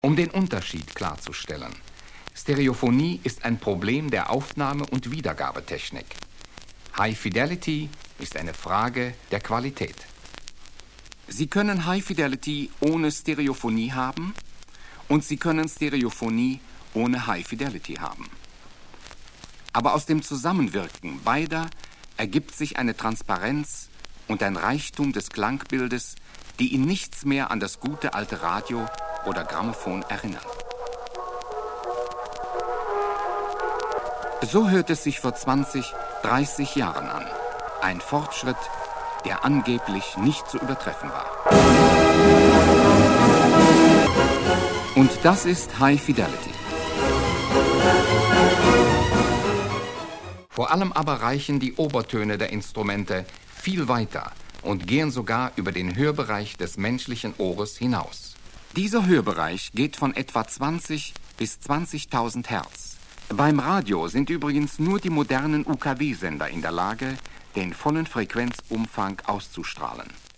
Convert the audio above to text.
Um den Unterschied klarzustellen: Stereophonie ist ein Problem der Aufnahme- und Wiedergabetechnik. High Fidelity ist eine Frage der Qualität. Sie können High Fidelity ohne Stereophonie haben und Sie können Stereophonie ohne High Fidelity haben. Aber aus dem Zusammenwirken beider ergibt sich eine Transparenz und ein Reichtum des Klangbildes, die in nichts mehr an das gute alte Radio oder Grammophon erinnern. So hört es sich vor 20, 30 Jahren an. Ein Fortschritt, der angeblich nicht zu übertreffen war. Und das ist High Fidelity. Vor allem aber reichen die Obertöne der Instrumente viel weiter und gehen sogar über den Hörbereich des menschlichen Ohres hinaus. Dieser Hörbereich geht von etwa 20 bis 20.000 Hertz. Beim Radio sind übrigens nur die modernen UKW-Sender in der Lage, den vollen Frequenzumfang auszustrahlen.